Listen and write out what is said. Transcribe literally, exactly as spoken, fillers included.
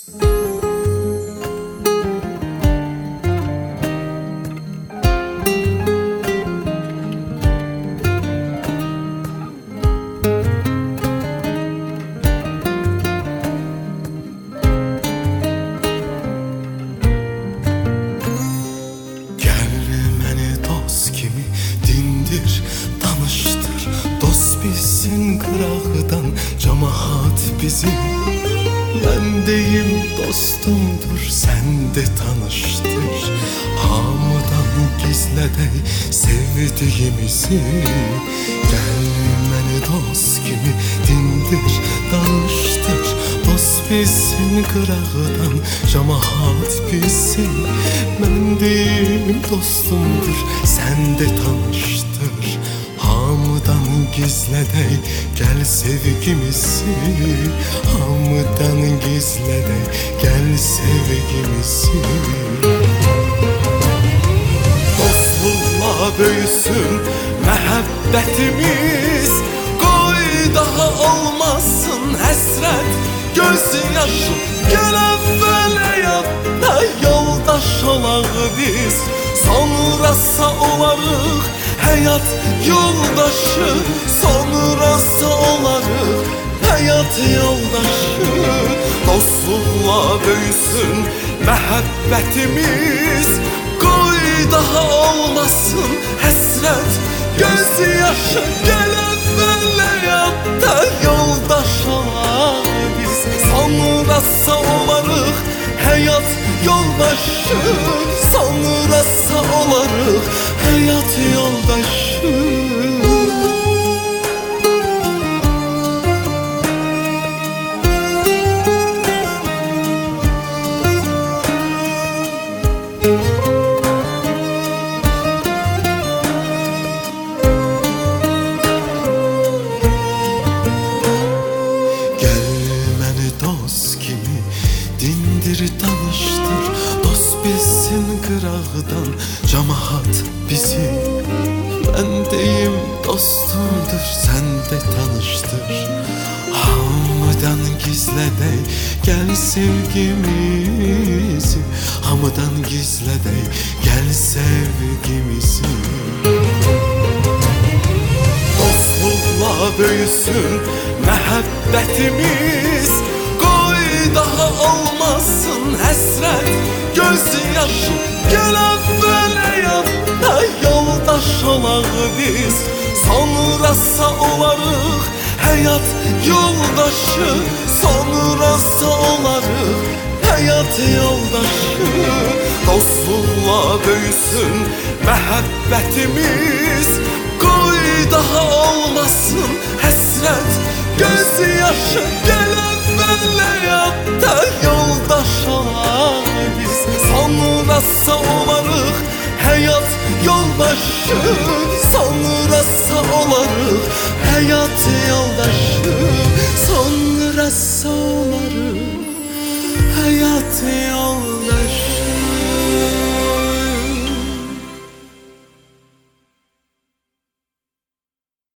Bilsin qıraqdan cemaat bizim. Ben deyim dostumdur, sen de tanıştır. Hamıdan gizlədək sevdiğimizi. Gel məni dost kimi dindir, danıştır. Dost bilsin qıraqdan cemaat bizim. Ben deyim dostumdur, sen de tanıştır. Hamıdan gizlədək gəl sevgimizi. Hamıdan gizlədək gəl sevgimizi. Dostluqla böyüsün məhəbbətimiz. Qoy daha olmasın həsrət gözyaşı. Gəl əvvəl həyatda yoldaş olaq biz. Sonrası olarıq hayat yoldaşı. Sonrası olarıq hayat yoldaşı. Dostluqla böyüsün məhəbbətimiz. Qoy daha olmasın həsrət gözyaşı. Gəl əvvəl həyatda yoldaş olaq biz. Sonrası olarıq hayat yoldaşı. Sonrası olarıq hayat yoldaşı. Gel məni dost kimi dindir, danıştır. Dost bilsin qıraqdan cemaat bizi. Ben deyim dostumdur, sen de tanıştır. Hamıdan gizlədək gəl sevgimizi. Hamıdan gizlədək gəl sevgimizi. Dostluqla böyüsün məhəbbətimiz. Qoy daha olmasın həsrət gözyaşı. Gəl əvvəl həyatda yoldaş olaq biz. Sonrası olarıq hayat yoldaşı. Sonrası olarıq hayat yoldaşı. Dostluqla böyüsün məhəbbətimiz. Qoy daha olmasın həsrət gözyaşı. Gəl əvvəl həyatda yoldaş olaq biz. Sonrası olarıq hayat yoldaşı. Sonrası olarıq hayat yoldaşı.